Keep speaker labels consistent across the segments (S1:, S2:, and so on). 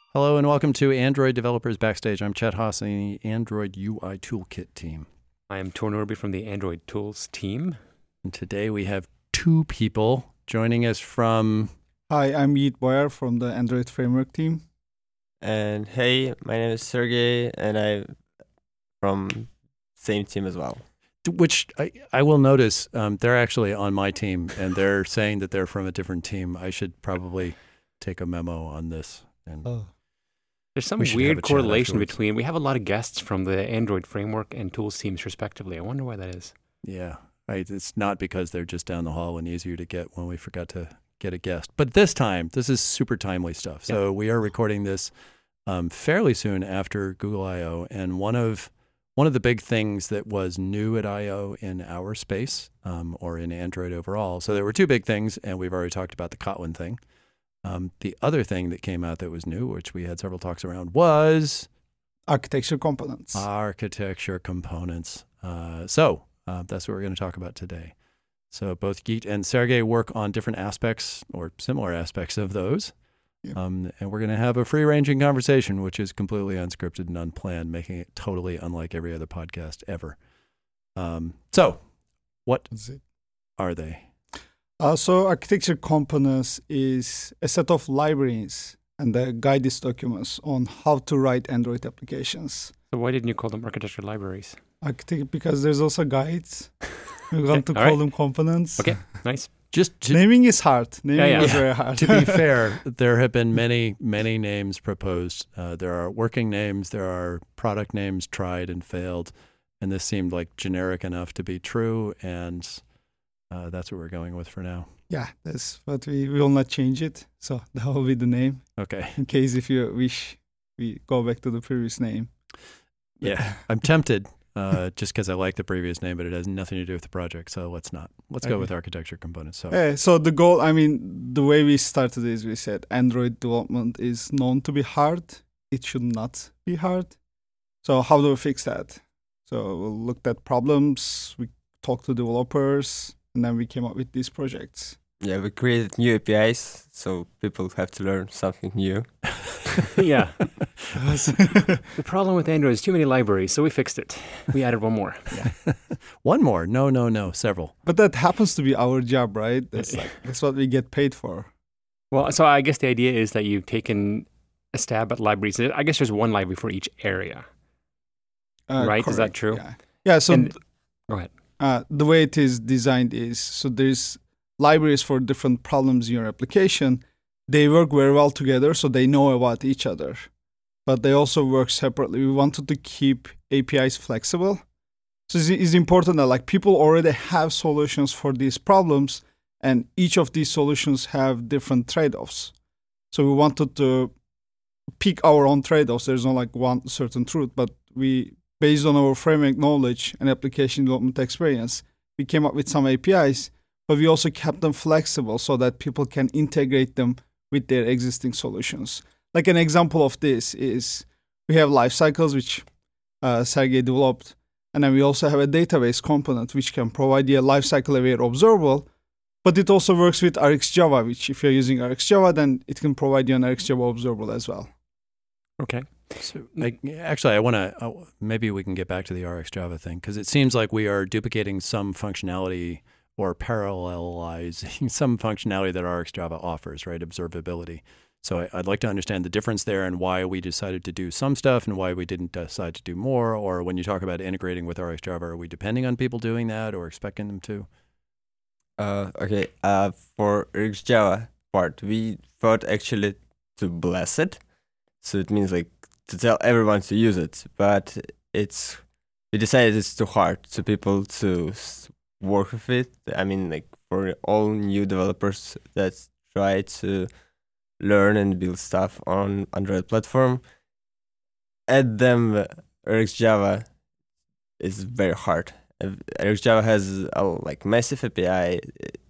S1: Hello and welcome to Android Developers Backstage. I'm Chet Haas in the Android UI Toolkit team.
S2: I am Tor Norby from the Android Tools team.
S1: And today we have two people joining us from...
S3: Hi, I'm Yeet Boyer from the Android Framework team.
S4: And hey, my name is Sergey, and I'm from same team as well.
S1: Which I will notice, they're actually on my team, and they're saying that they're from a different team. I should probably take a memo on this. And
S2: There's some
S1: we should have a
S2: weird
S1: chat
S2: correlation
S1: afterwards.
S2: between, we have a lot of guests from the Android Framework and Tools teams respectively. I wonder why that is.
S1: Yeah, right. It's not because they're just down the hall and easier to get when we forgot to get a guest. But this time, this is super timely stuff. So we are recording this fairly soon after Google I/O, and one of the big things that was new at I/O in our space, or in Android overall. So there were two big things, and we've already talked about the Kotlin thing. The other thing that came out that was new, which we had several talks around, was
S3: Architecture components.
S1: architecture components. So that's what we're going to talk about today. So both Geet and Sergey work on different aspects or similar aspects of those.
S3: Yep.
S1: And we're going to have a free-ranging conversation, which is completely unscripted and unplanned, making it totally unlike every other podcast ever. So what
S3: That's it.
S1: are they?
S3: So architecture components is a set of libraries and the guidance documents on how to write Android applications.
S2: So why didn't you call them architecture libraries?
S3: Because there's also guides. We want to
S2: all
S3: call
S2: right.
S3: them components.
S2: Okay, nice.
S1: Just to,
S3: Naming is hard. Naming
S2: yeah.
S3: is very hard.
S1: to be fair, there have been many names proposed. There are working names, there are product names tried and failed, and this seemed like generic enough to be true, and that's what we're going with for now.
S3: Yeah, that's what we will not change it. So that will be the name.
S1: Okay.
S3: In case if you wish, we go back to the previous name.
S1: Yeah, I'm tempted just because I like the previous name, but it has nothing to do with the project, so let's not. Let's go
S3: Okay.
S1: with architecture components. So
S3: So the goal, the way we started is we said Android development is known to be hard. It should not be hard. So how do we fix that? So we looked at problems, we talked to developers, and then we came up with these projects.
S4: Yeah, we created new APIs, so people have to learn something new.
S2: Yeah. The problem with Android is too many libraries, so we fixed it. We added one more. Yeah.
S1: one more. No, several.
S3: But that happens to be our job, right? That's what we get paid for.
S2: Well, so I guess the idea is that you've taken a stab at libraries. I guess there's one library for each area. Right? Is that
S3: Correct,
S2: true?
S3: Yeah, so
S2: And- Go ahead.
S3: the way it is designed is, so there's libraries for different problems in your application. They work very well together, so they know about each other. But they also work separately. We wanted to keep APIs flexible. So it's important that people already have solutions for these problems, and each of these solutions have different trade-offs. So we wanted to pick our own trade-offs. There's not one certain truth, but we, based on our framework knowledge and application development experience, we came up with some APIs, but we also kept them flexible so that people can integrate them with their existing solutions. Like an example of this is we have lifecycles, which Sergey developed, and then we also have a database component, which can provide you a lifecycle-aware observable, but it also works with RxJava, which if you're using RxJava, then it can provide you an RxJava observable as well.
S2: Okay.
S1: So, actually, I want to, maybe we can get back to the RxJava thing, because it seems like we are duplicating some functionality or parallelizing some functionality that RxJava offers, right? Observability. So I'd like to understand the difference there and why we decided to do some stuff and why we didn't decide to do more. Or when you talk about integrating with RxJava, are we depending on people doing that or expecting them to?
S4: Okay, for RxJava part, we thought actually to bless it. So it means to tell everyone to use it, but we decided it's too hard to people to work with it. For all new developers that try to learn and build stuff on Android platform, add them RxJava is very hard. RxJava has a massive API.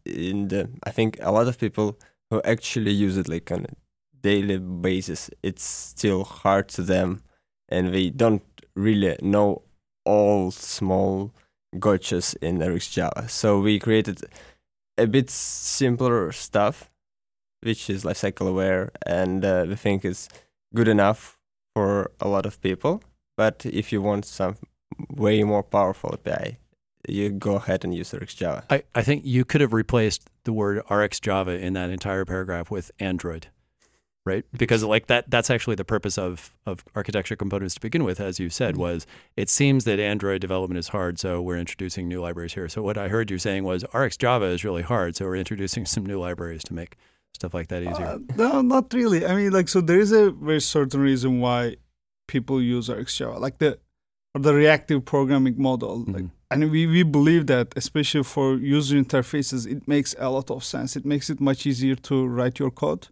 S4: I think a lot of people who actually use it on a daily basis, it's still hard to them, and they don't really know all small gotchas in RxJava. So we created a bit simpler stuff, which is lifecycle aware, and the thing is, good enough for a lot of people. But if you want some way more powerful API, you go ahead and use RxJava.
S1: I think you could have replaced the word RxJava in that entire paragraph with Android, right? Because like that's actually the purpose of architecture components to begin with, as you said, was it seems that Android development is hard, so we're introducing new libraries here. So what I heard you saying was RxJava is really hard, so we're introducing some new libraries to make stuff like that easier.
S3: No, not really. I mean, like, so there is a very certain reason why people use RxJava, like the reactive programming model. Like, and we believe that, especially for user interfaces, it makes a lot of sense. It makes it much easier to write your code.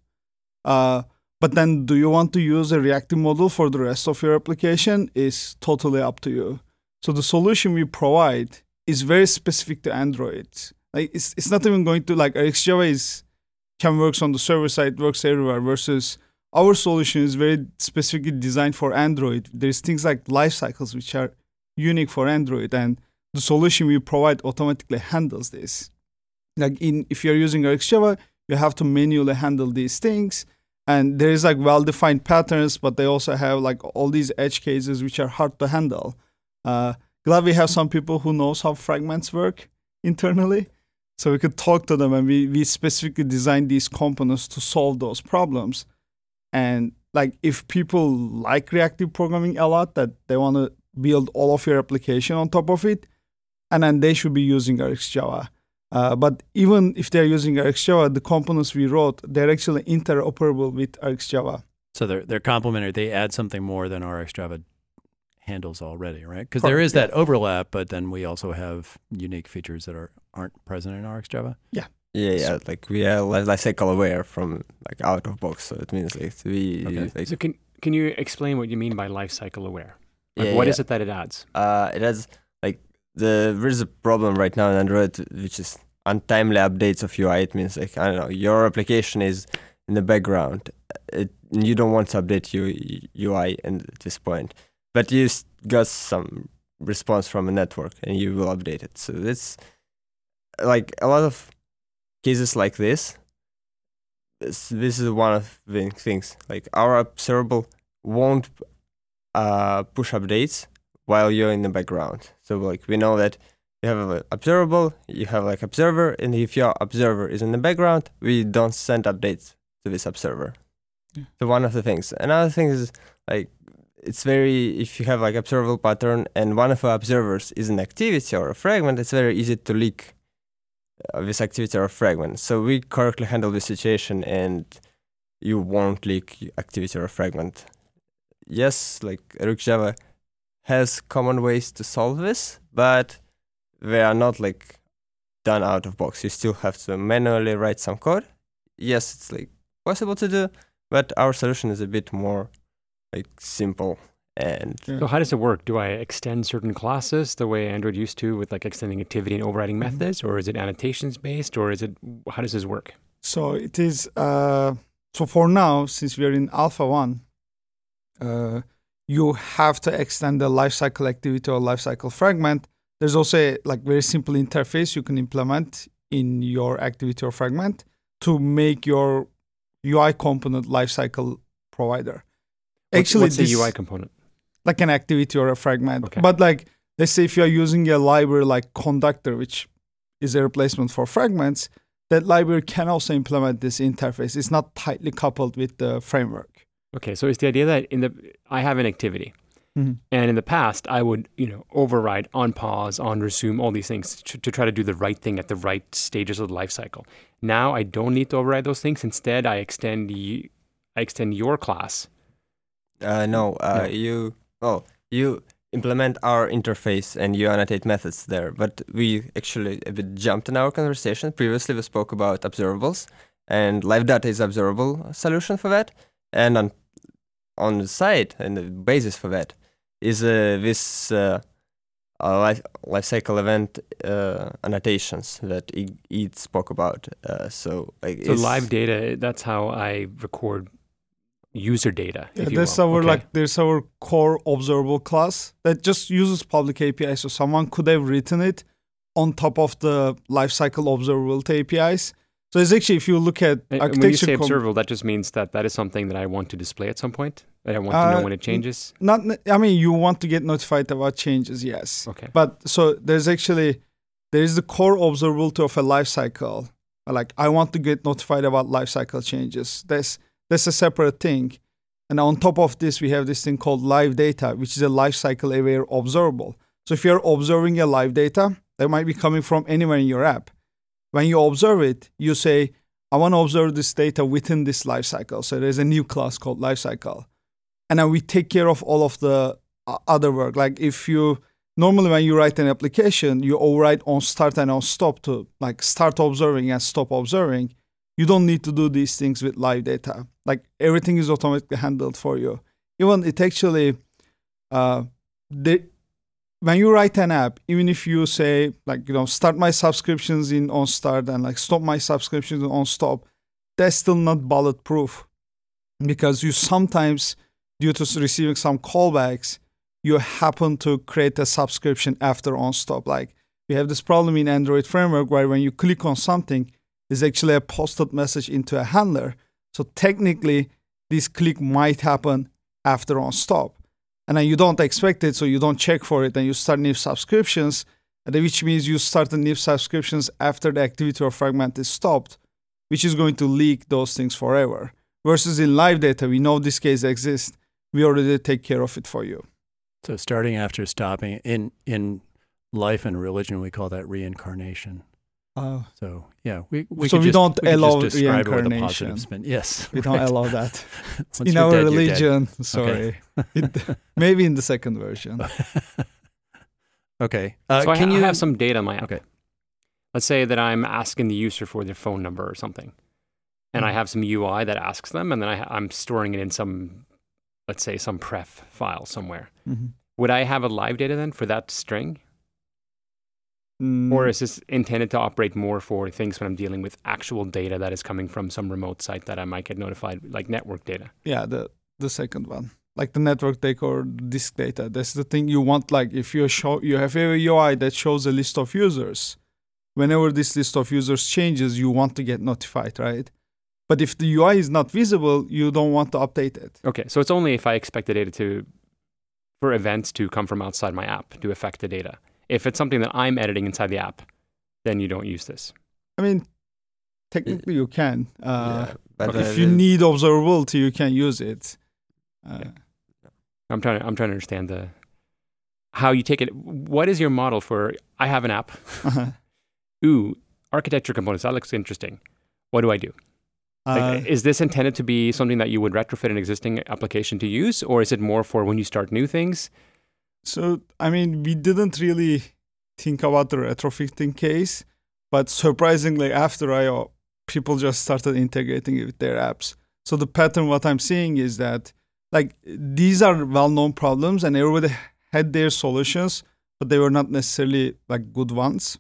S3: But then, do you want to use a reactive model for the rest of your application? Is totally up to you. So the solution we provide is very specific to Android. Like, it's not even going to, like, RxJava can works on the server side, works everywhere, versus our solution is very specifically designed for Android. There's things like lifecycles which are unique for Android, and the solution we provide automatically handles this. Like, if you're using RxJava, you have to manually handle these things, and there is like well-defined patterns, but they also have like all these edge cases which are hard to handle. Glad we have some people who knows how fragments work internally, so we could talk to them, and we specifically designed these components to solve those problems. And like, if people like reactive programming a lot, that they want to build all of your application on top of it, and then they should be using RxJava. But even if they're using RxJava, the components we wrote, they're actually interoperable with RxJava.
S1: So they're complementary. They add something more than RxJava handles already, right? Because there is that overlap, but then we also have unique features that aren't present in RxJava.
S4: Yeah. Like we are lifecycle aware from like out of box, so it means like
S2: So can you explain what you mean by lifecycle aware? Like, what is it that it adds?
S4: It adds like there is a problem right now in Android, which is untimely updates of UI. It means like, I don't know, your application is in the background. You don't want to update UI at this point, but you got some response from a network and you will update it. So it's like a lot of cases like this. This is one of the things. Like, our observable won't push updates while you're in the background. So like, we know that you have an observable, you have like observer, and if your observer is in the background, we don't send updates to this observer. Yeah. So one of the things. Another thing is like, it's if you have like observable pattern and one of the observers is an activity or a fragment, it's very easy to leak this activity or a fragment. So we correctly handle the situation and you won't leak activity or a fragment. Yes, like RxJava has common ways to solve this, but they are not like done out of box. You still have to manually write some code. Yes, it's like possible to do, but our solution is a bit more like simple. And
S2: so how does it work? Do I extend certain classes the way Android used to with like extending activity and overriding methods, or is it annotations based, or how does this work?
S3: So it is, so for now, since we are in Alpha 1, you have to extend the lifecycle activity or lifecycle fragment. There's also a like very simple interface you can implement in your activity or fragment to make your UI component lifecycle provider.
S2: Actually, what's the UI component?
S3: Like an activity or a fragment.
S2: Okay.
S3: But like, let's say if you're using a library like Conductor, which is a replacement for fragments, that library can also implement this interface. It's not tightly coupled with the framework.
S2: Okay, so it's the idea that I have an activity, and in the past I would override, on pause, on resume, all these things to try to do the right thing at the right stages of the life cycle. Now I don't need to override those things. Instead, I extend your class.
S4: You implement our interface and you annotate methods there. But we actually a bit jumped in our conversation. Previously, we spoke about observables, and Live Data is observable solution for that. And on the side, and the basis for that is this lifecycle event annotations that Eid spoke about. So
S2: Live Data, that's how I record user data.
S3: There's our core observable class that just uses public API. So someone could have written it on top of the lifecycle observability APIs. So it's actually, if you look at
S2: And
S3: architecture,
S2: when you say observable, that just means that is something that I want to display at some point. That I want to know when it changes.
S3: you want to get notified about changes, yes.
S2: Okay.
S3: But so there is the core observability of a lifecycle. Like I want to get notified about lifecycle changes. That's a separate thing. And on top of this, we have this thing called live data, which is a lifecycle aware observable. So if you're observing a live data, that might be coming from anywhere in your app. When you observe it, you say, I want to observe this data within this lifecycle. So there's a new class called lifecycle. And then we take care of all of the other work. Like normally when you write an application, you override on start and on stop to like start observing and stop observing. You don't need to do these things with live data. Like everything is automatically handled for you. Even it actually, when you write an app, even if you say like, start my subscriptions in on start and like stop my subscriptions on stop, that's still not bulletproof because you sometimes, due to receiving some callbacks, you happen to create a subscription after on stop. Like we have this problem in Android framework where when you click on something, there's actually a posted message into a handler. So technically, this click might happen after on stop. And then you don't expect it, so you don't check for it, and you start new subscriptions, which means you start the new subscriptions after the activity or fragment is stopped, which is going to leak those things forever. Versus in live data, we know this case exists. We already take care of it for you.
S1: So starting after stopping, in life and religion, we call that reincarnation. So yeah, we
S3: don't allow
S1: just describe it with a
S3: reincarnation.
S1: positive spin. Yes,
S3: We don't allow that.
S1: Once
S3: In
S1: you're
S3: our
S1: dead, you're dead.
S3: religion, sorry. Maybe in the second version.
S1: Okay.
S2: So
S1: can
S2: I
S1: you
S2: have some data in my app.
S1: Okay.
S2: Let's say that I'm asking the user for their phone number or something, and I have some UI that asks them, and then I'm storing it in some, let's say, some pref file somewhere.
S3: Mm-hmm.
S2: Would I have a live data then for that string? Or is this intended to operate more for things when I'm dealing with actual data that is coming from some remote site that I might get notified, like network data?
S3: Yeah, the second one. Like the network data or disk data. That's the thing you want. Like if you have a UI that shows a list of users, whenever this list of users changes, you want to get notified, right? But if the UI is not visible, you don't want to update it.
S2: Okay, so it's only if I expect the data for events to come from outside my app to affect the data. If it's something that I'm editing inside the app, then you don't use this.
S3: I mean, technically you can.
S4: But
S3: if you need observability, you can use it.
S2: I'm trying to understand how you take it. What is your model for? I have an app. Ooh, architecture components. That looks interesting. What do I do? Is this intended to be something that you would retrofit an existing application to use, or is it more for when you start new things?
S3: So, I mean, we didn't really think about the retrofitting case, but surprisingly, after I/O, people just started integrating it with their apps. So the pattern, what I'm seeing is that, like, these are well-known problems, and everybody had their solutions, but they were not necessarily, like, good ones.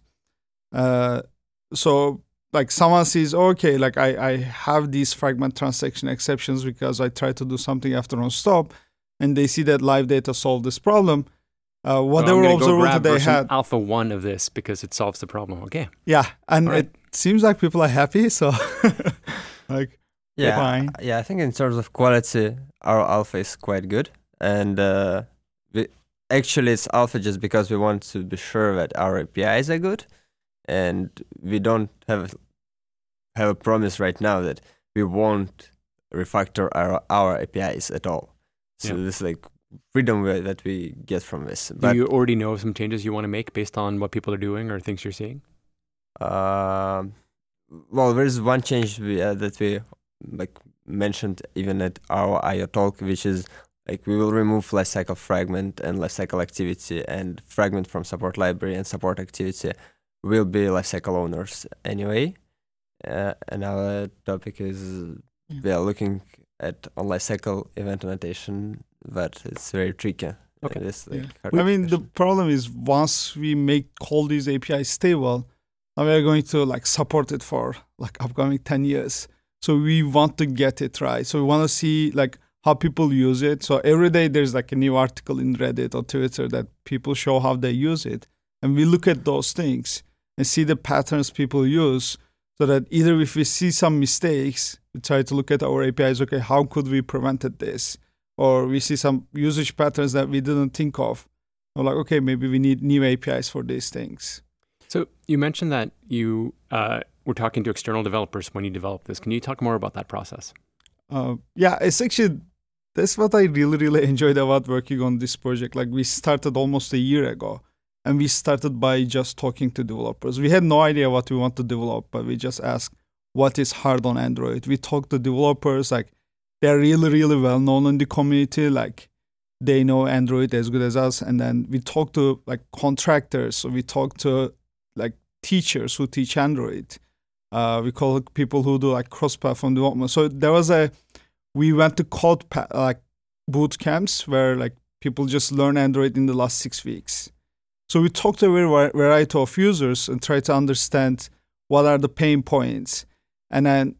S3: So, like, someone sees, okay, like, I have these fragment transaction exceptions because I tried to do something after on stop, and they see that live data solved this problem. Whatever observability they had.
S2: Alpha 1 of this because it solves the problem. Okay.
S3: Yeah, and
S2: right.
S3: It seems like people are happy. So, like, fine.
S4: I think in terms of quality, our alpha is quite good, and actually it's alpha just because we want to be sure that our APIs are good, and we don't have a promise right now that we won't refactor our APIs at all. So this is like freedom that we get from this.
S2: Do you already know some changes you want to make based on what people are doing or things you're seeing?
S4: Well, there's one change that we like mentioned even at our I/O talk, which is like we will remove lifecycle fragment and lifecycle activity, and fragment from support library and support activity will be lifecycle owners anyway. Another topic is we are looking at on lifecycle event annotation, but it's very tricky.
S2: Okay.
S3: I mean, the problem is once we make all these APIs stable, now we are going to like support it for like upcoming 10 years. So we want to get it right. So we want to see like how people use it. So every day there's like a new article in Reddit or Twitter that people show how they use it. And we look at those things and see the patterns people use. So that either if we see some mistakes, we try to look at our APIs, okay, how could we prevented this? Or we see some usage patterns that we didn't think of. We're like, okay, maybe we need new APIs for these things.
S2: So you mentioned that you were talking to external developers when you developed this. Can you talk more about that process?
S3: Yeah, it's actually, that's what I really, really enjoyed about working on this project. Like we started almost a year ago. And we started by just talking to developers. We had no idea what we want to develop, but we just asked, what is hard on Android? We talked to developers, like they're really, really well known in the community. Like they know Android as good as us. And then we talked to like contractors. So we talked to like teachers who teach Android. We call people who do like cross-platform development. So we went to like boot camps where like people just learn Android in the last 6 weeks. So we talked to a variety of users and tried to understand what are the pain points. And then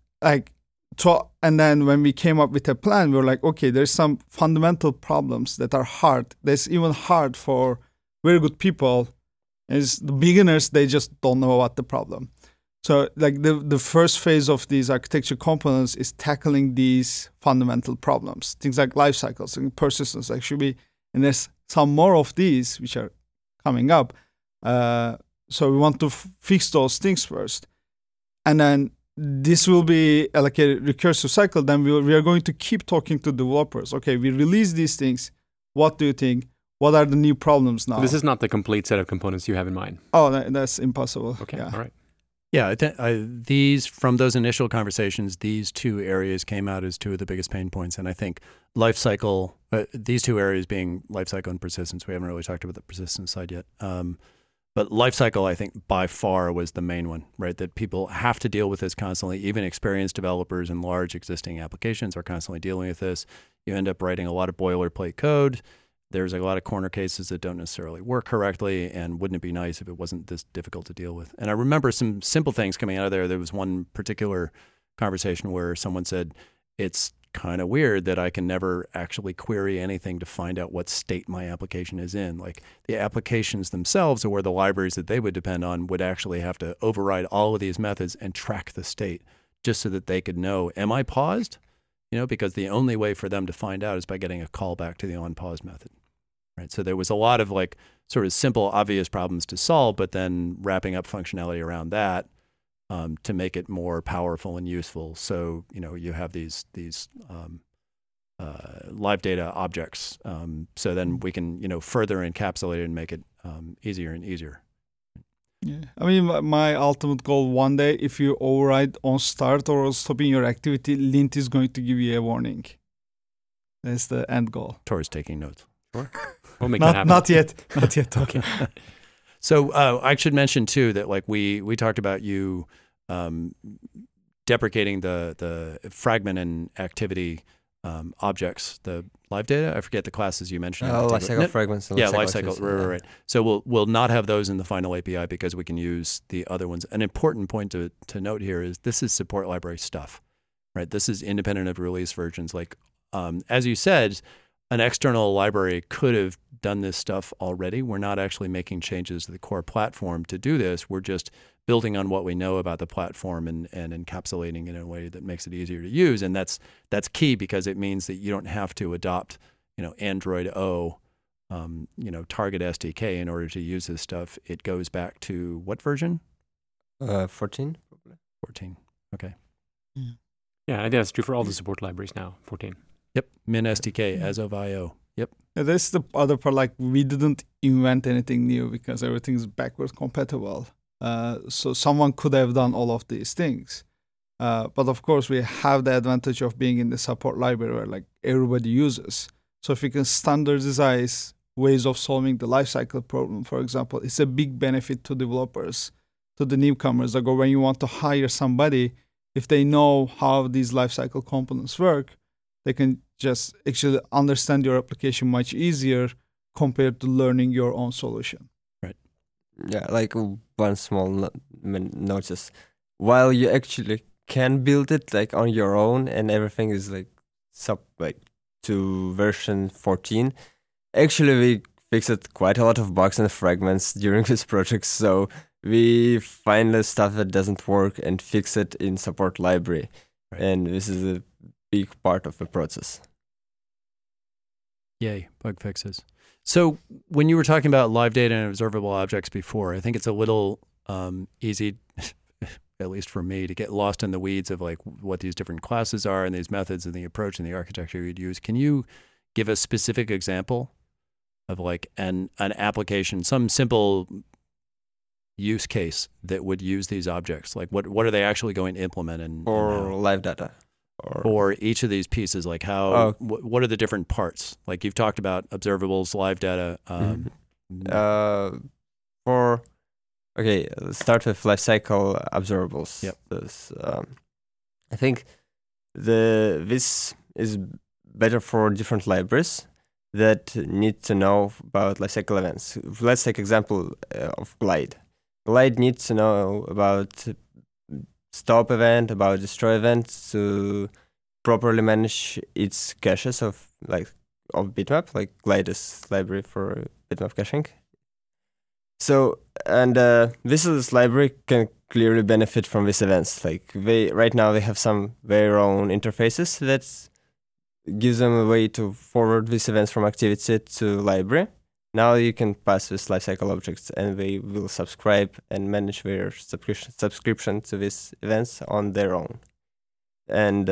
S3: when we came up with a plan, we were like, okay, there's some fundamental problems that are hard. That's even hard for very good people. As the beginners, they just don't know about the problem. So like the first phase of these architecture components is tackling these fundamental problems. Things like life cycles and persistence actually. And there's some more of these which are coming up. So we want to fix those things first. And then this will be like a recursive cycle. Then we are going to keep talking to developers. Okay, we release these things. What do you think? What are the new problems now?
S2: So this is not the complete set of components you have in mind.
S3: Oh, that's impossible.
S2: Okay,
S3: yeah.
S2: All right.
S1: Yeah, from those initial conversations, these two areas came out as two of the biggest pain points. And I think lifecycle, these two areas being lifecycle and persistence, we haven't really talked about the persistence side yet. But lifecycle, I think by far was the main one, right? That people have to deal with this constantly. Even experienced developers in large existing applications are constantly dealing with this. You end up writing a lot of boilerplate code. There's a lot of corner cases that don't necessarily work correctly, and wouldn't it be nice if it wasn't this difficult to deal with? And I remember some simple things coming out of there. There was one particular conversation where someone said, it's kind of weird that I can never actually query anything to find out what state my application is in. Like the applications themselves, or where the libraries that they would depend on, would actually have to override all of these methods and track the state just so that they could know, am I paused? Because the only way for them to find out is by getting a call back to the onPause method, right? So there was a lot of like sort of simple, obvious problems to solve, but then wrapping up functionality around that to make it more powerful and useful. So, you have these live data objects. So then we can, further encapsulate it and make it easier and easier.
S3: Yeah, I mean, my ultimate goal one day, if you override on start or stopping your activity, Lint is going to give you a warning. That's the end goal.
S1: Tor's taking notes.
S2: Sure. We'll make that happen.
S3: Not yet. Not yet. Okay.
S1: So I should mention too that like we talked about you deprecating the fragment and activity objects, the live data. I forget the classes you mentioned.
S4: Lifecycle fragments. And
S1: lifecycle. Right. So we'll not have those in the final API because we can use the other ones. An important point to note here is this is support library stuff, right? This is independent of release versions. Like as you said, an external library could have done this stuff already. We're not actually making changes to the core platform to do this. We're just building on what we know about the platform and encapsulating it in a way that makes it easier to use. And that's key because it means that you don't have to adopt, Android O, Target SDK in order to use this stuff. It goes back to what version?
S4: 14.
S1: 14. Okay.
S2: Yeah, I think that's true for all the support libraries now, 14.
S1: Yep, Min SDK as of I/O. Yep.
S3: Yeah, that's the other part. Like we didn't invent anything new because everything is backwards compatible. So someone could have done all of these things. But of course, we have the advantage of being in the support library where like everybody uses. So if we can standardize ways of solving the lifecycle problem, for example, it's a big benefit to developers, to the newcomers. Like when you want to hire somebody, if they know how these lifecycle components work, they can just actually understand your application much easier compared to learning your own solution.
S1: Right.
S4: Yeah, like one small notice. While you actually can build it like on your own and everything is like to version 14, actually we fixed quite a lot of bugs and fragments during this project. So we find the stuff that doesn't work and fix it in support library.
S1: Right.
S4: And this is a big part of the process.
S1: Yay, bug fixes. So when you were talking about live data and observable objects before, I think it's a little easy, at least for me, to get lost in the weeds of like what these different classes are and these methods and the approach and the architecture you'd use. Can you give a specific example of like an application, some simple use case that would use these objects? Like what are they actually going to implement and
S4: Or live data.
S1: or each of these pieces, like how, what are the different parts? Like you've talked about observables, live data.
S4: Let's start with lifecycle observables.
S1: Yep.
S4: This, I think this is better for different libraries that need to know about lifecycle events. Let's take example of Glide. Glide needs to know about stop event, about destroy event to properly manage its caches of bitmap, like Glide is library for bitmap caching. So, and this library can clearly benefit from these events. Like right now they have some their own interfaces that gives them a way to forward these events from activity to library. Now you can pass this lifecycle objects and they will subscribe and manage their subscription to these events on their own. And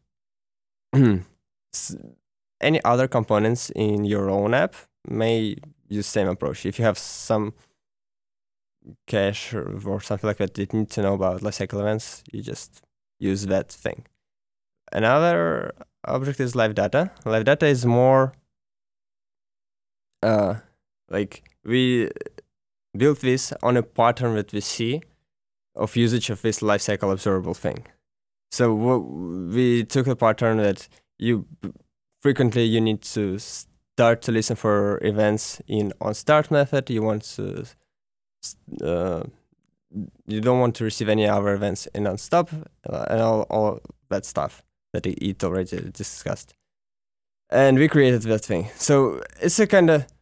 S4: any other components in your own app may use same approach. If you have some cache or something like that need to know about lifecycle events, you just use that thing. Another object is live data. Live data is more like we built this on a pattern that we see of usage of this lifecycle observable thing. So we took a pattern that frequently you need to start to listen for events in onStart method. You want to you don't want to receive any other events in onStop and all that stuff that it already discussed. And we created that thing. So it's a kind of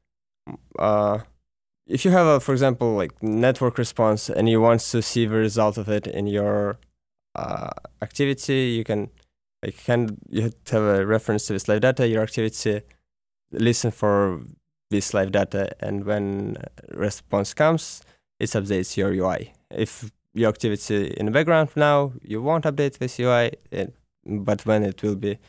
S4: if you have for example, like network response and you want to see the result of it in your activity, you have a reference to this live data, your activity, listen for this live data, and when response comes, it updates your UI. If your activity in the background now, you won't update this UI, but when it will be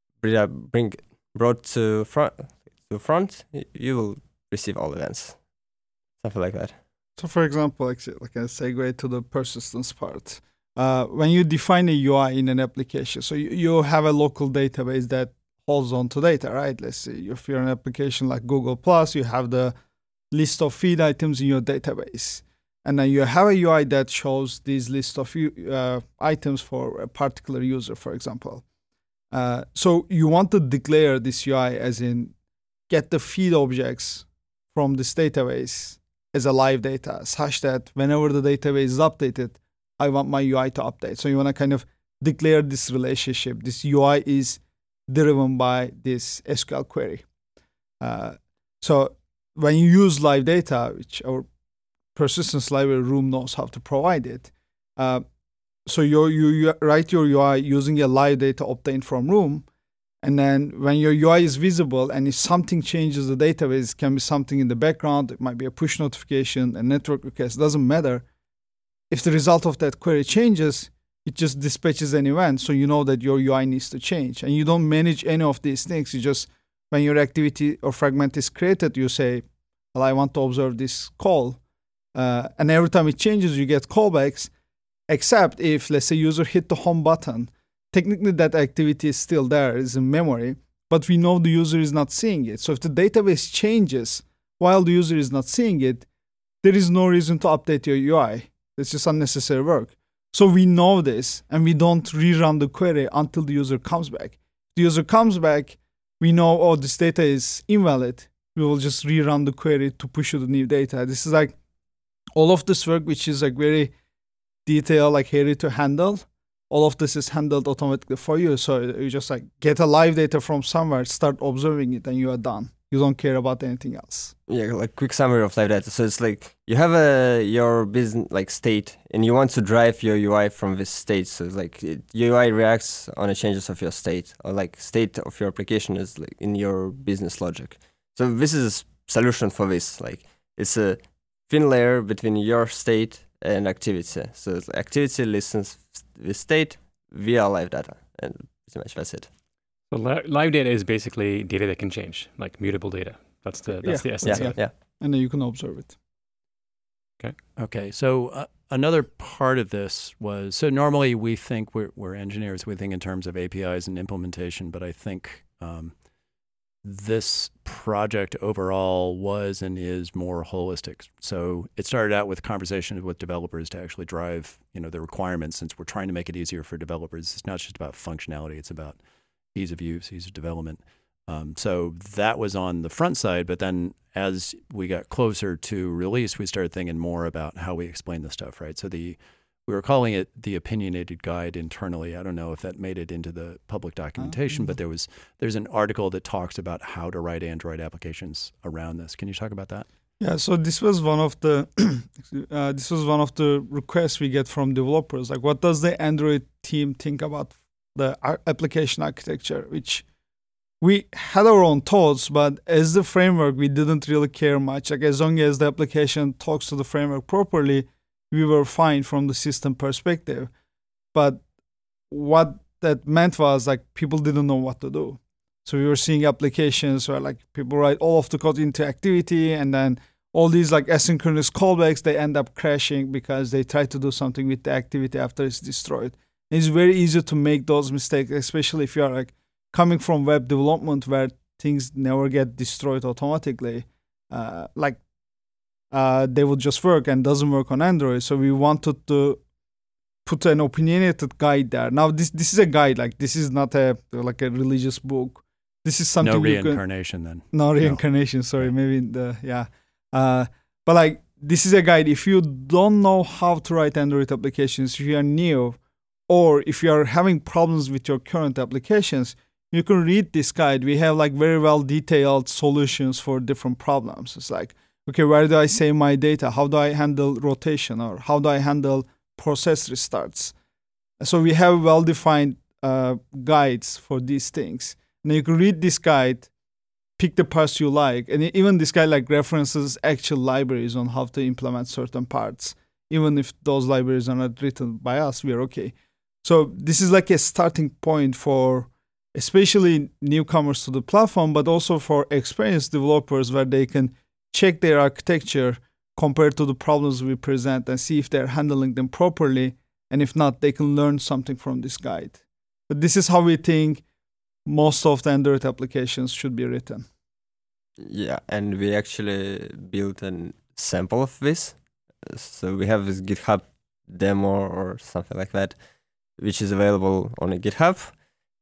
S4: brought to front, you will receive all events, something like that.
S3: So, for example, like a segue to the persistence part. When you define a UI in an application, so you have a local database that holds on to data, right? Let's say if you're an application like Google+, you have the list of feed items in your database. And then you have a UI that shows this list of items for a particular user, for example. So you want to declare this UI as in get the feed objects from this database as a live data, such that whenever the database is updated, I want my UI to update. So you want to kind of declare this relationship. This UI is driven by this SQL query. So when you use live data, which our persistence library Room knows how to provide it, so you write your UI using a live data obtained from Room, and then when your UI is visible and if something changes the database, it can be something in the background, it might be a push notification, a network request, doesn't matter. If the result of that query changes, it just dispatches an event, so you know that your UI needs to change. And you don't manage any of these things. You just, when your activity or fragment is created, you say, well, I want to observe this call. And every time it changes, you get callbacks, except if, let's say, user hit the home button. Technically, that activity is still there, is in memory, but we know the user is not seeing it. So if the database changes while the user is not seeing it, there is no reason to update your UI. It's just unnecessary work. So we know this, and we don't rerun the query until the user comes back. If the user comes back, we know, oh, this data is invalid. We will just rerun the query to push you the new data. This is like all of this work, which is like very detailed, like hairy to handle. All of this is handled automatically for you. So you just like get a live data from somewhere, start observing it, and you are done. You don't care about anything else.
S4: Yeah, like quick summary of live data. So it's like you have your business like state, and you want to drive your UI from this state. So it's like UI reacts on the changes of your state, or like state of your application is like in your business logic. So this is a solution for this. Like it's a thin layer between your state and activity. So activity listens the state via live data, and pretty much that's it.
S2: So live data is basically data that can change, like mutable data. That's the essence of it.
S4: Yeah.
S3: And then you can observe it.
S1: Okay. So another part of this was, so normally we think we're engineers, we think in terms of APIs and implementation, but I think this project overall was and is more holistic. So it started out with conversations with developers to actually drive, the requirements, since we're trying to make it easier for developers. It's not just about functionality, it's about ease of use, ease of development. So that was on the front side, but then as we got closer to release, we started thinking more about how we explain the stuff, right? So we were calling it the opinionated guide internally. I don't know if that made it into the public documentation, but there's an article that talks about how to write Android applications around this. Can you talk about that?
S3: Yeah, so this was one of the requests we get from developers. Like, what does the Android team think about the application architecture? Which we had our own thoughts, but as the framework, we didn't really care much. Like, as long as the application talks to the framework properly, we were fine from the system perspective. But what that meant was, like, people didn't know what to do. So we were seeing applications where, like, people write all of the code into activity, and then all these, like, asynchronous callbacks, they end up crashing because they try to do something with the activity after it's destroyed. And it's very easy to make those mistakes, especially if you are, like, coming from web development where things never get destroyed automatically. They would just work and doesn't work on Android. So we wanted to put an opinionated guide there. Now, this is a guide. Like, this is not a religious book. This is something
S1: no reincarnation then.
S3: No reincarnation. Sorry, maybe but like, this is a guide. If you don't know how to write Android applications, if you are new, or if you are having problems with your current applications, you can read this guide. We have, like, very well detailed solutions for different problems. It's like, okay, where do I save my data? How do I handle rotation? Or how do I handle process restarts? So we have well-defined guides for these things. And you can read this guide, pick the parts you like. And even this guide, like, references actual libraries on how to implement certain parts. Even if those libraries are not written by us, we are okay. So this is like a starting point for especially newcomers to the platform, but also for experienced developers, where they can check their architecture compared to the problems we present and see if they're handling them properly. And if not, they can learn something from this guide. But this is how we think most of the Android applications should be written.
S4: Yeah, and we actually built a sample of this. So we have this GitHub demo or something like that, which is available on a GitHub.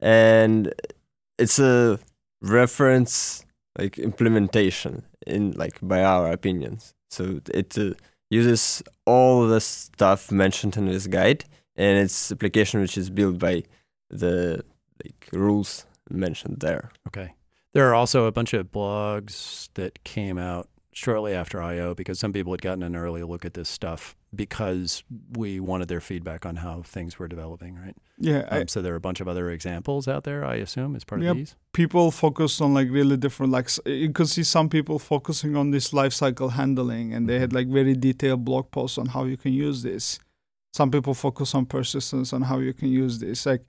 S4: And it's a reference, like, implementation in, like, by our opinions. So it uses all the stuff mentioned in this guide, and it's application which is built by the, like, rules mentioned there.
S1: Okay. There are also a bunch of blogs that came out shortly after I.O. because some people had gotten an early look at this stuff because we wanted their feedback on how things were developing, right?
S3: Yeah.
S1: So there are a bunch of other examples out there, I assume, as part of these?
S3: People focus on, like, really different, like, you could see some people focusing on this lifecycle handling, and they had, like, very detailed blog posts on how you can use this. Some people focus on persistence, on how you can use this. Like,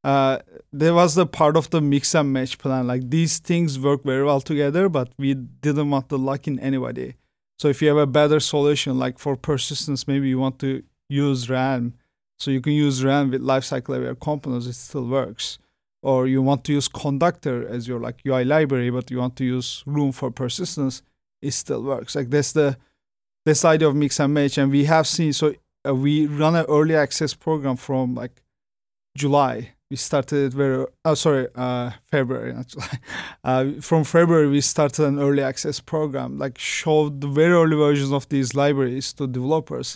S3: there was the part of the mix and match plan. Like, these things work very well together, but we didn't want to lock in anybody. So if you have a better solution, like for persistence, maybe you want to use RAM. So you can use RAM with lifecycle aware components, it still works. Or you want to use Conductor as your, like, UI library, but you want to use Room for persistence, it still works. Like, that's this idea of mix and match. And we have seen, so we run an early access program from, like, July. We started February, not July. From February, we started an early access program, like, showed the very early versions of these libraries to developers.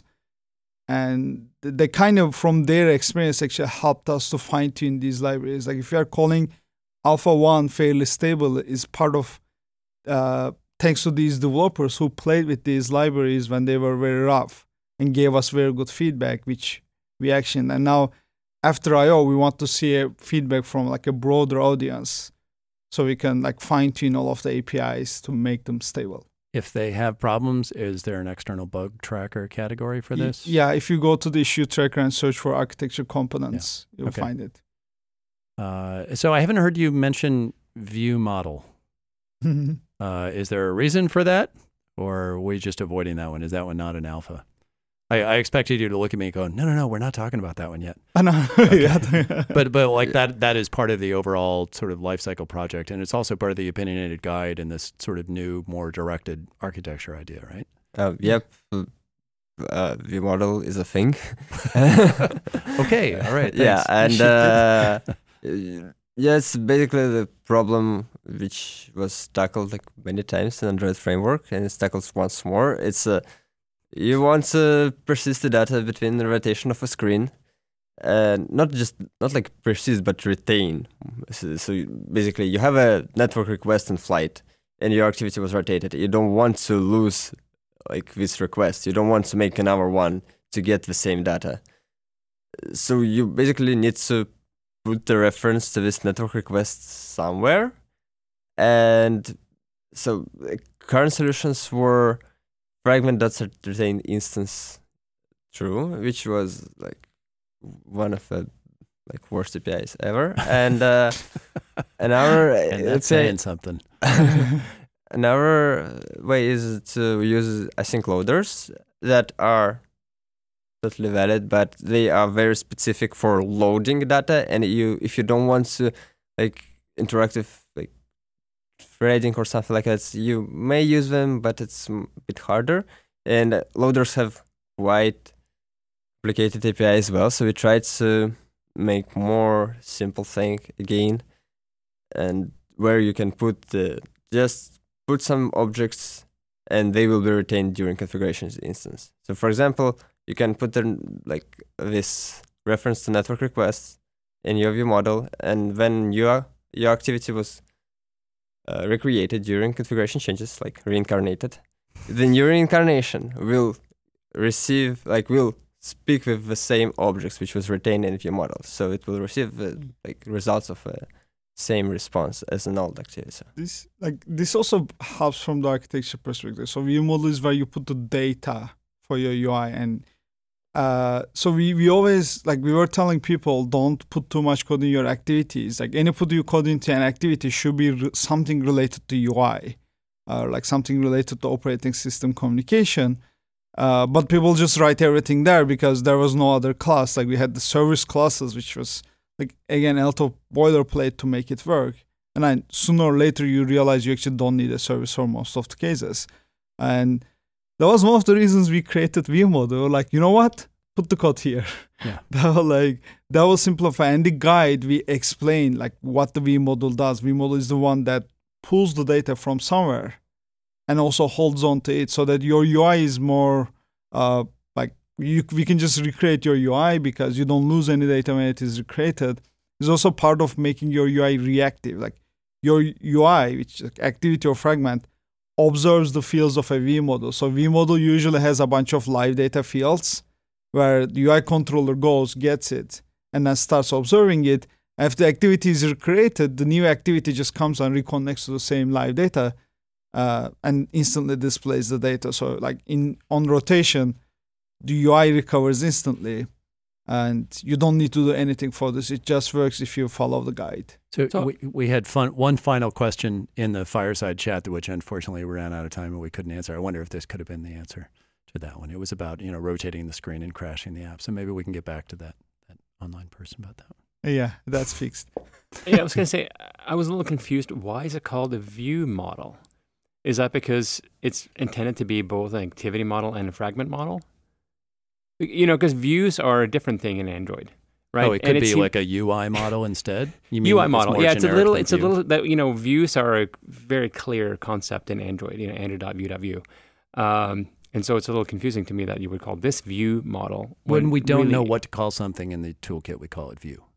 S3: And they kind of, from their experience, actually helped us to fine-tune these libraries. Like, if you are calling Alpha 1 fairly stable, is part of thanks to these developers who played with these libraries when they were very rough and gave us very good feedback, which we actioned. And now after I/O, we want to see a feedback from like a broader audience, so we can like fine tune all of the APIs to make them stable.
S1: If they have problems, is there an external bug tracker category for this?
S3: Yeah, if you go to the issue tracker and search for architecture components, you'll find it.
S1: So I haven't heard you mention view model. Is there a reason for that, or are we just avoiding that one? Is that one not an alpha? I expected you to look at me and go, no, we're not talking about that one yet. Okay. but like that is part of the overall sort of lifecycle project, and it's also part of the opinionated guide and this sort of new, more directed architecture idea, right?
S4: Yep. View model is a thing.
S1: Okay, all right. Thanks.
S4: Yeah, and it's basically the problem which was tackled like many times in Android framework, and it's tackled once more. It's you want to persist the data between the rotation of a screen, and not like persist but retain. So basically, you have a network request in flight, and your activity was rotated. You don't want to lose like this request. You don't want to make another one to get the same data. So you basically need to put the reference to this network request somewhere, and so current solutions were fragment.retain instance true, which was like one of the like worst APIs ever, and our
S1: and that's saying something.
S4: Another way is to use async loaders that are totally valid, but they are very specific for loading data, and if you don't want to like interactive like threading or something like that, you may use them, but it's a bit harder. And loaders have quite complicated API as well, so we tried to make more simple thing again, and where you can just put some objects and they will be retained during configurations instance. So for example, you can put like this reference to network requests in your view model, and when your activity was recreated during configuration changes, like reincarnated, then your reincarnation will will speak with the same objects which was retained in view model. So it will receive the results of a same response as an old activity.
S3: This also helps from the architecture perspective. So view model is where you put the data for your UI, and so we always we were telling people, don't put too much code in your activities. Like any put you code into an activity should be something related to UI, like something related to operating system communication. But people just write everything there because there was no other class. Like we had the service classes, which was again a lot of boilerplate to make it work. And then sooner or later you realize you actually don't need a service for most of the cases. And that was one of the reasons we created view model. We were like, you know what? Put the code here.
S1: Yeah.
S3: that will simplify. And the guide, we explain what the view model does. View model is the one that pulls the data from somewhere and also holds on to it, so that your UI is more we can just recreate your UI because you don't lose any data when it is recreated. It's also part of making your UI reactive. Like your UI, which is activity or fragment, observes the fields of a view model. So view model usually has a bunch of live data fields where the UI controller gets it, and then starts observing it. If the activity is recreated, the new activity just comes and reconnects to the same live data and instantly displays the data. So on rotation, the UI recovers instantly, and you don't need to do anything for this. It just works if you follow the guide.
S1: So we had one final question in the Fireside chat, which unfortunately we ran out of time and we couldn't answer. I wonder if this could have been the answer to that one. It was about rotating the screen and crashing the app. So maybe we can get back to that online person about that one.
S3: Yeah, that's fixed.
S2: Yeah, I was going to say, I was a little confused. Why is it called a view model? Is that because it's intended to be both an activity model and a fragment model? Because views are a different thing in Android, right?
S1: Oh, it could be like a UI model instead? You mean
S2: UI model, yeah. It's a little that views are a very clear concept in Android. Android.view.view, and so it's a little confusing to me that you would call this view model
S1: when we don't know what to call something in the toolkit. We call it view.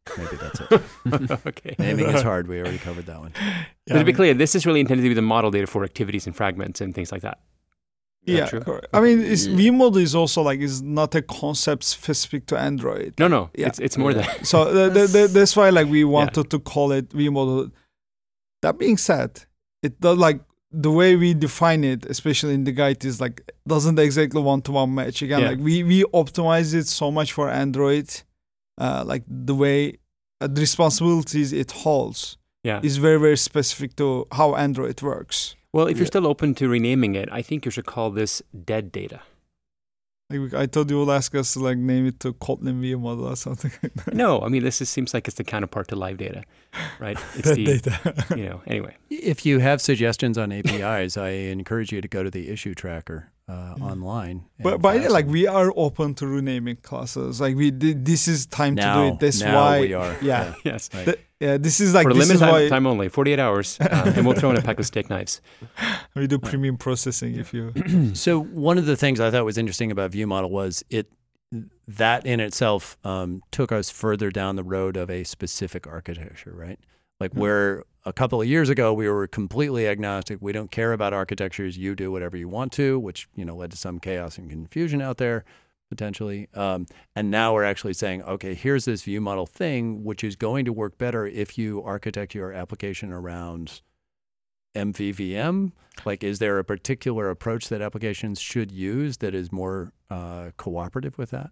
S1: Maybe that's it.
S2: Okay.
S1: Naming is hard. We already covered that one.
S2: But to be clear, this is really intended to be the model data for activities and fragments and things like that.
S3: Yeah,
S2: true?
S3: correct. I mean, vModel is also like is not a concept specific to Android.
S2: No,
S3: Yeah.
S2: it's more than
S3: So that's why like we wanted to call it vModel. That being said, it does like the way we define it, especially in the guide, is like doesn't exactly one-to-one match. Again, like we optimize it so much for Android, like the way the responsibilities it holds is very, very specific to how Android works.
S2: Well, if you're still open to renaming it, I think you should call this dead data.
S3: Like I told you, would ask us to like name it to Kotlin vModel or something like that.
S2: No, I mean seems like it's the counterpart to live data, right? It's
S3: Dead data.
S2: Anyway.
S1: If you have suggestions on APIs, I encourage you to go to the issue tracker online.
S3: But like we are open to renaming classes. Like this is time to do it. That's
S1: now
S3: why
S1: we are.
S2: Yeah. Yes.
S1: Right.
S3: This is like
S2: for a
S3: this
S2: limited
S3: is
S2: time only, 48 hours, and we'll throw in a pack of steak knives.
S3: We do premium processing if you.
S1: So one of the things I thought was interesting about vModel was that in itself took us further down the road of a specific architecture, right? Like where a couple of years ago we were completely agnostic. We don't care about architectures. You do whatever you want to, which led to some chaos and confusion out there potentially. And now we're actually saying, okay, here's this vModel thing, which is going to work better if you architect your application around MVVM. Like, is there a particular approach that applications should use that is more cooperative with that?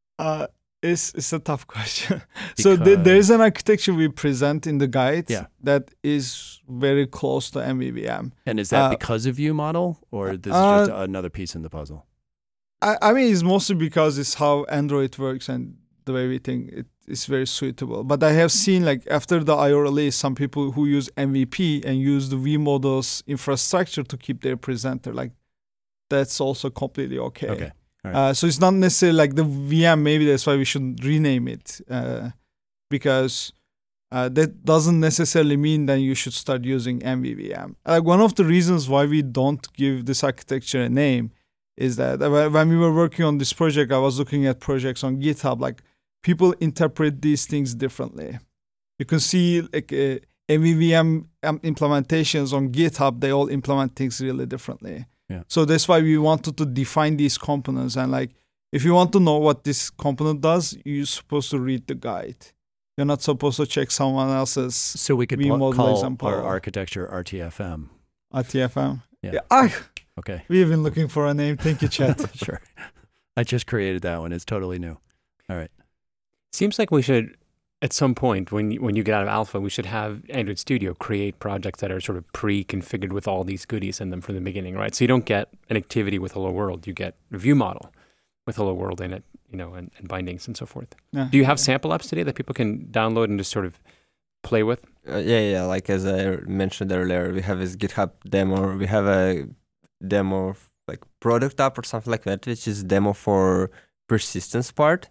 S3: It's a tough question. So there is an architecture we present in the guide that is very close to MVVM.
S1: And is that because of vModel, or this is just another piece in the puzzle?
S3: I mean, it's mostly because it's how Android works and the way we think it is very suitable. But I have seen like after the I/O release, some people who use MVP and use the vModel's infrastructure to keep their presenter. Like that's also completely okay.
S1: Okay. Right.
S3: So it's not necessarily like the VM. Maybe that's why we should rename it because that doesn't necessarily mean that you should start using MVVM. Like one of the reasons why we don't give this architecture a name is that when we were working on this project, I was looking at projects on GitHub. Like people interpret these things differently. You can see like MVVM implementations on GitHub. They all implement things really differently.
S1: Yeah.
S3: So that's why we wanted to define these components. And like, if you want to know what this component does, you're supposed to read the guide. You're not supposed to check someone else's.
S1: So we could call our architecture RTFM.
S3: RTFM?
S1: Yeah. Okay.
S3: We've been looking for a name. Thank you, chat.
S1: Sure. I just created that one. It's totally new. All right.
S2: Seems like we should, at some point, when you get out of alpha, we should have Android Studio create projects that are sort of pre-configured with all these goodies in them from the beginning, right? So you don't get an activity with Hello World. You get a vModel with Hello World in it, and bindings and so forth. Yeah. Do you have sample apps today that people can download and just sort of play with?
S4: Yeah. Like as I mentioned earlier, we have this GitHub demo. We have a demo of like product app or something like that, which is demo for persistence part.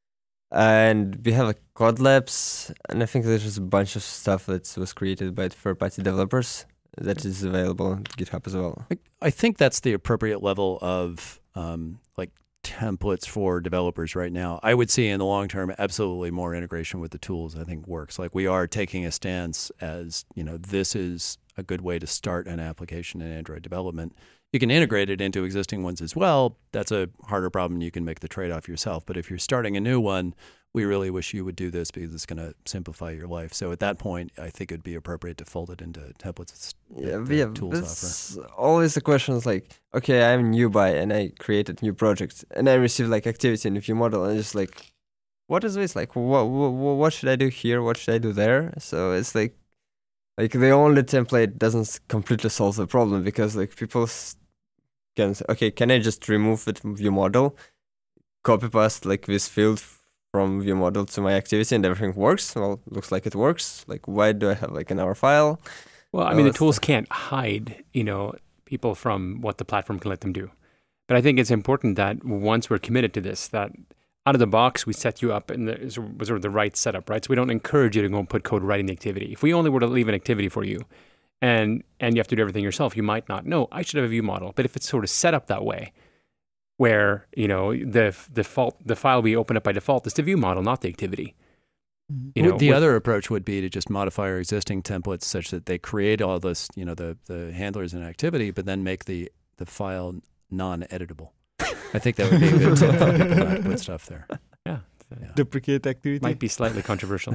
S4: And we have like Code Labs, and I think there's just a bunch of stuff that was created by third-party developers that is available on GitHub as well.
S1: I think that's the appropriate level of like templates for developers right now. I would see in the long term absolutely more integration with the tools. I think works. Like we are taking a stance as this is a good way to start an application in Android development. You can integrate it into existing ones as well. That's a harder problem. You can make the trade-off yourself. But if you're starting a new one, we really wish you would do this because it's going to simplify your life. So at that point, I think it'd be appropriate to fold it into templates. Tools offer.
S4: Always the question is like, okay, I'm a new guy and I created new project and I received like activity in a vModel and just like, what is this? Like, what should I do here? What should I do there? So it's like the only template doesn't completely solve the problem because like people can say, okay, can I just remove it from vModel, copy paste like this field from vModel to my activity and everything works? Well, looks like it works. Like, why do I have like an hour file?
S2: Well, I mean, the tools can't hide, people from what the platform can let them do. But I think it's important that once we're committed to this, that out of the box, we set you up in the sort of the right setup, right? So we don't encourage you to go and put code right in the activity. If we only were to leave an activity for you and you have to do everything yourself, you might not know, I should have a vModel. But if it's sort of set up that way, where, the file we open up by default is the vModel, not the activity, You know,
S1: the other approach would be to just modify our existing templates such that they create all this, you know, the handlers and activity, but then make the file non-editable. I think that would be a good tip for people not to put stuff there.
S2: Yeah.
S3: Deprecate activity.
S2: Might be slightly controversial.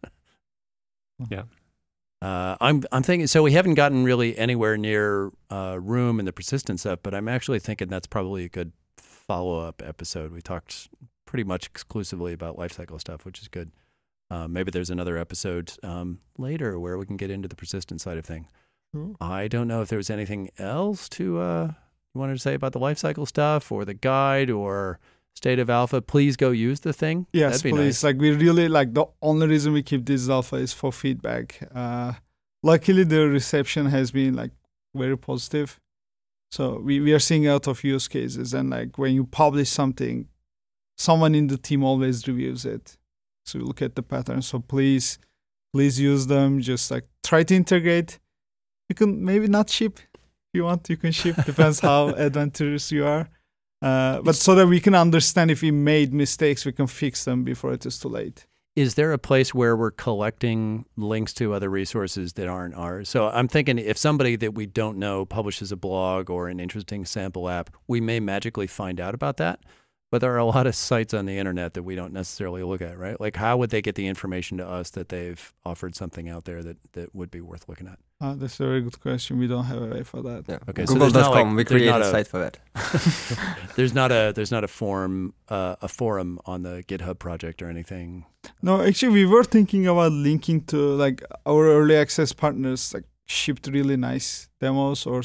S2: Yeah.
S1: I'm thinking, so we haven't gotten really anywhere near Room and the persistent stuff, but I'm actually thinking that's probably a good follow-up episode. We talked pretty much exclusively about lifecycle stuff, which is good. Maybe there's another episode later where we can get into the persistent side of thing. I don't know if there was anything else to you wanted to say about the lifecycle stuff or the guide or state of alpha. Please go use the thing.
S3: Yes, please.
S1: Nice.
S3: Like we really like the only reason we keep this alpha is for feedback. Luckily, the reception has been like very positive. So we are seeing a lot of use cases, and like when you publish something, someone in the team always reviews it. So look at the pattern. So please use them. Just like try to integrate. You can maybe not ship if you want. You can ship. Depends how adventurous you are. But so that we can understand if we made mistakes, we can fix them before it is too late.
S1: Is there a place where we're collecting links to other resources that aren't ours? So I'm thinking if somebody that we don't know publishes a blog or an interesting sample app, we may magically find out about that. But there are a lot of sites on the internet that we don't necessarily look at, right? Like how would they get the information to us that they've offered something out there that would be worth looking at?
S3: That's a very good question. We don't have a way for that.
S4: Yeah.
S1: Okay,
S4: Google.com,
S1: so
S4: we created a site for that.
S1: there's not a forum on the GitHub project or anything.
S3: No, actually, we were thinking about linking to like our early access partners, like shipped really nice demos or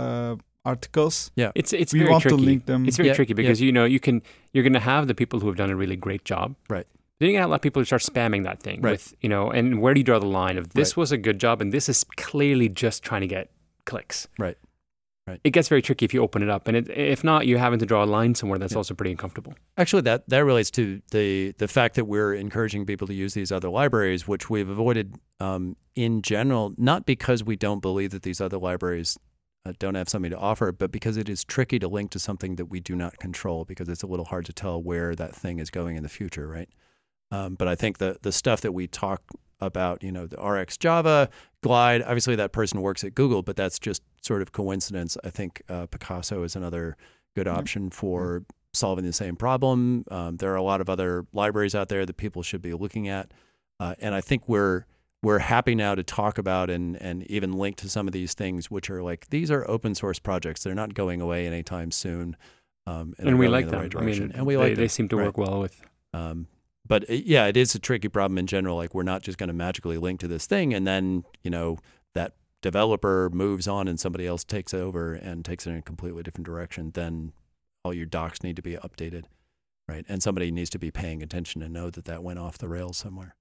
S3: articles.
S1: Yeah,
S2: it's
S3: we
S2: very
S3: want
S2: tricky.
S3: to link them.
S2: It's very tricky because you're going to have the people who have done a really great job.
S1: Right.
S2: Then you're going to have a lot of people who start spamming that thing with, and where do you draw the line of this was a good job and this is clearly just trying to get clicks.
S1: Right.
S2: It gets very tricky if you open it up, and if not, you're having to draw a line somewhere that's also pretty uncomfortable.
S1: Actually, that relates to the fact that we're encouraging people to use these other libraries, which we've avoided in general, not because we don't believe that these other libraries don't have something to offer, but because it is tricky to link to something that we do not control, because it's a little hard to tell where that thing is going in the future, right? But I think the stuff that we talk about, the RX Java, Glide, obviously that person works at Google, but that's just sort of coincidence. I think Picasso is another good option for solving the same problem. There are a lot of other libraries out there that people should be looking at. And I think we're happy now to talk about and even link to some of these things, which are like, these are open source projects. They're not going away anytime soon.
S2: And we like them. They seem to work well with.
S1: But yeah, it is a tricky problem in general. Like we're not just going to magically link to this thing and then, that developer moves on and somebody else takes over and takes it in a completely different direction. Then all your docs need to be updated, right? And somebody needs to be paying attention and know that went off the rails somewhere.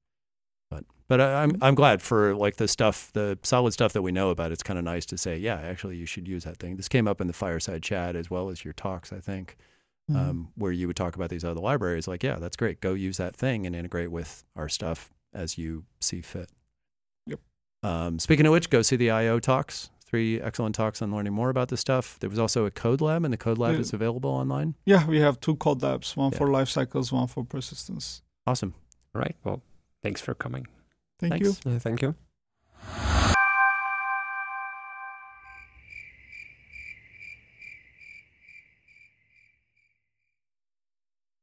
S1: But I'm glad for like the solid stuff that we know about. It's kind of nice to say, yeah, actually you should use that thing. This came up in the fireside chat as well as your talks, I think. Where you would talk about these other libraries, like, yeah, that's great. Go use that thing and integrate with our stuff as you see fit.
S3: Yep.
S1: Speaking of which, go see the I/O talks. 3 excellent talks on learning more about this stuff. There was also a code lab, and the code lab is available online.
S3: Yeah, we have 2 code labs, one for life cycles, one for persistence.
S1: Awesome.
S2: All right. Well, thanks for coming.
S3: Thanks.
S4: Thank you.